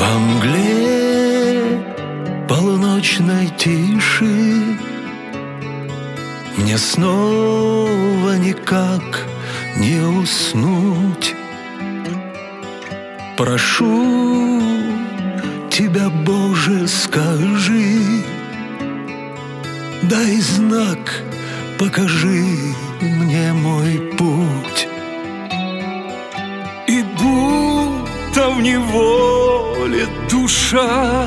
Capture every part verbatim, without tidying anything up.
Во мгле полуночной тиши мне снова никак не уснуть. Прошу тебя, Боже, скажи, дай знак, покажи мне мой путь. И будто в неволе душа,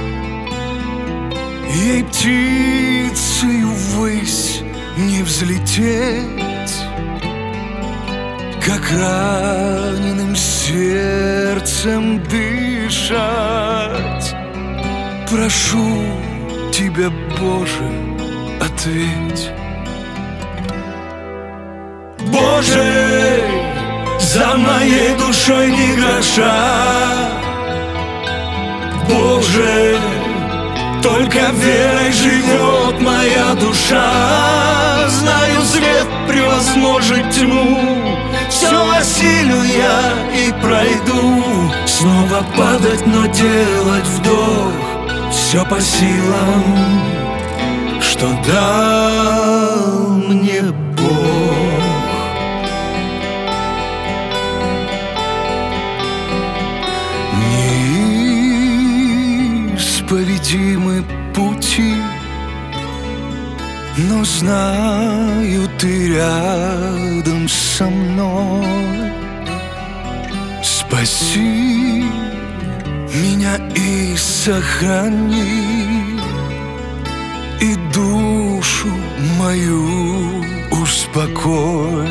ей птицею ввысь не взлететь, как раненым сердцем дышать. Прошу тебя, Боже, ответь. Боже, за моей душой ни гроша. Боже, только верой живет моя душа. Знаю, свет превозможет тьму, все осилю я и пройду. Снова падать, но делать вдох, все по силам, что дал мне Бог. Неисповедимы пути, но знаю, ты рядом со мной. Спаси меня и сохрани, и душу мою успокой.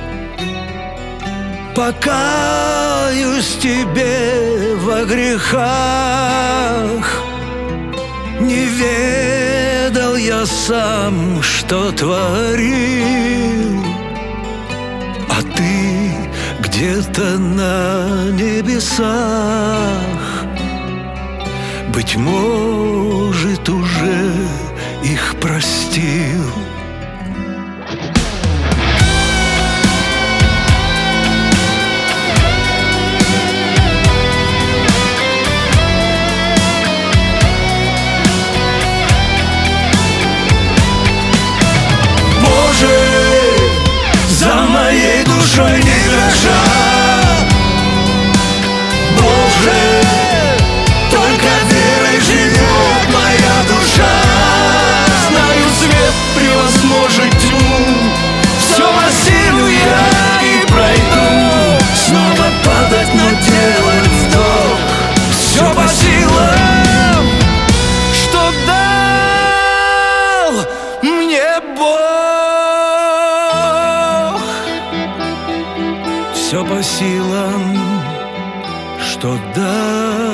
Покаюсь тебе во грехах, не ведал я сам, что творил, а ты где-то на небесах, быть может, уже их простил. За моей душой не гроша. Боже, только верой живет моя душа. Знаю, свет превозможет тьму, все осилю я и пройду. Снова падать, но делать вдох, все по силам, что дал мне Бог. Все по силам, что дал